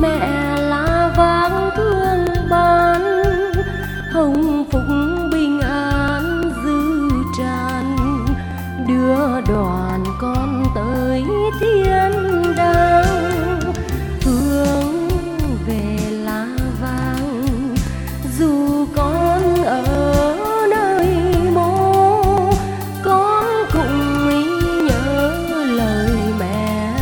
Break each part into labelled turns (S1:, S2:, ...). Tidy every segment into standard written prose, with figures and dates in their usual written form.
S1: mẹ lá vàng thương ban, hồng phúc bình an dư tràn, đưa đoàn con tới thiên đàng. Hướng về lá vàng dù con ở nơi mô, con cũng nhớ lời mẹ.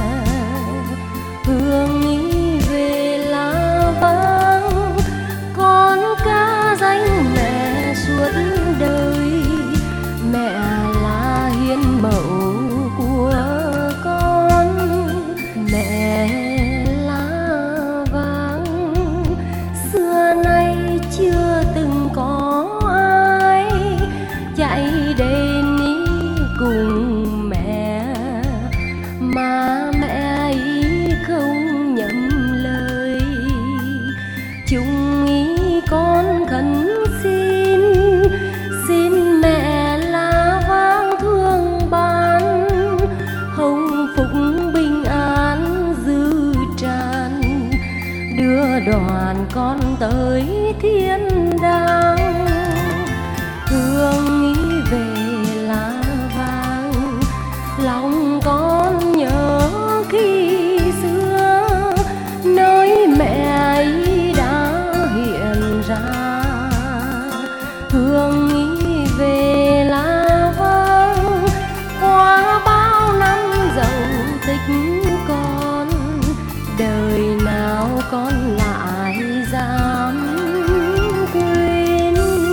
S1: Hướng về lá vàng con ca danh mẹ suốt đời, mẹ là hiền mẫu của con. Mẹ lá vàng xưa nay chưa từng có ai chạy đến cùng mẹ, mà mẹ ấy không nhậm lời. Chúng ý con khấn xin, xin mẹ lá vàng thương ban, hồng phúc bình an dư tràn, đưa đoàn con tới thiên đàng. Hương nghĩ về lá vàng lòng con nhớ khi xưa, nơi mẹ ấy đã hiện ra. Hương nghĩ về lá vàng qua bao năm dẫu tích con, đời nào con lại dám quên.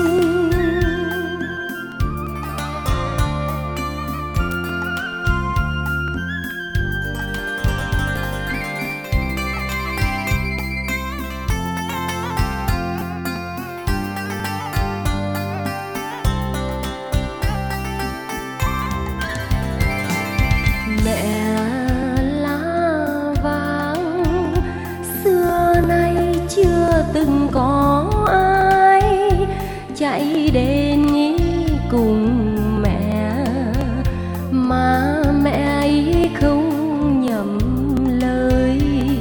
S1: Mẹ lá vàng xưa nay chưa từng có ai chạy đến cùng mẹ, mà mẹ ấy không nhầm lời.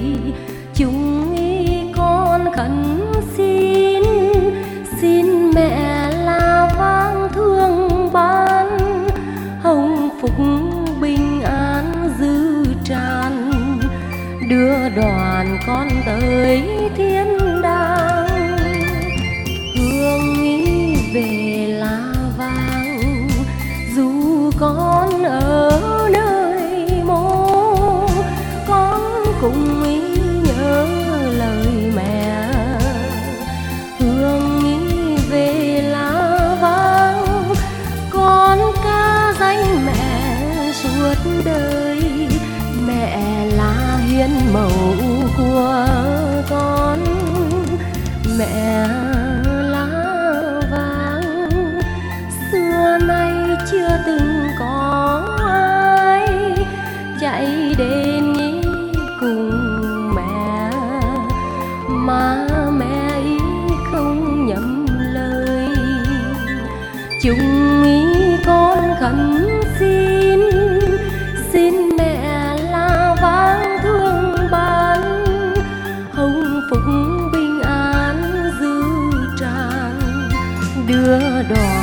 S1: Chúng con khấn xin, xin mẹ lá vàng thương ban, hồng phúc bình an dư tràn, đưa đoàn con tới thiên đàng. Hương nghĩ về lá vàng dù con ở nơi mô, con cũng nhớ lời mẹ. Hương nghĩ về lá vàng con ca danh mẹ suốt đời, mẹ là hiền mẫu của con. Mẹ lá vàng xưa nay chưa từng có ai chạy đến cùng mẹ, mà mẹ ấy không nhầm lời. Chúng con khấn xin, xin mẹ lá vàng thương ban, hồng phúc bình an dư tràn, đưa đoàn